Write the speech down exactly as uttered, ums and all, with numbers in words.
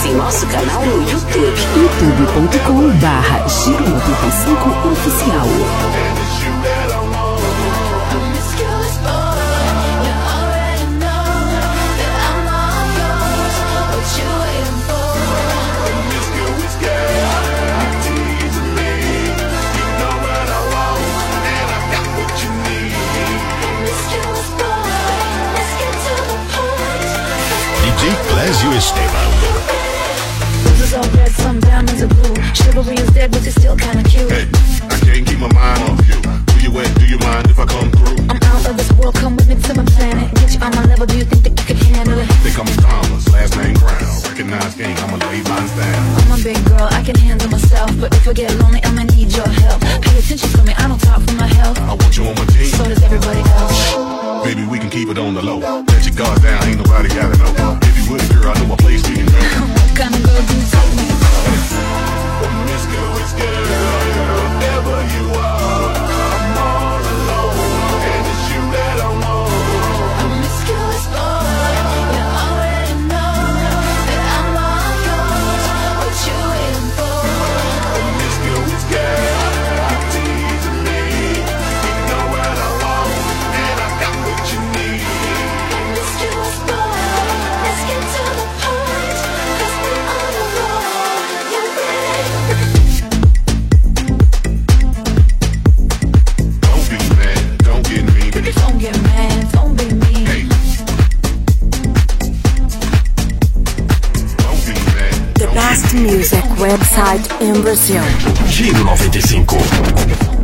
Acesse nosso canal no YouTube. youtube ponto com barra Giro noventa e cinco Oficial. D J Clésio Esteban. Roses all red, some diamonds are blue. Chivalry is dead, but you're still kinda cute. Hey, I can't keep my mind off you. Do you wet? Do you mind if I come through? I'm out of this world, come with me to my planet. Get you on my level, do you think that you can handle it? Think I'm Thomas, last name Crown. Recognize game, I'ma lay mine down. I'm a big girl, I can handle myself. But if I get lonely, I'ma need your help. Pay attention to me, I don't talk for my health. I want you on my team. So does everybody else. Baby, we can keep it on the low. Let your guard down, ain't nobody gotta know. If you with a girl, I know a place we can go. What kind of girl do you take me? Promiscuous girl, whatever you are, I'm all alone, and it's you that I want. Promiscuous boy, you already know that I'm all yours. What you waiting for? Promiscuous girl, you teasing me. You know what I want, and I got what you need. Promiscuous boy, let's get to the point, 'cause we're on the road. You ready? Don't be mad, don't get me. Don't get mad, don't be mean. Hey. Don't be mad. The best music website in Brazil. Giro noventa e cinco.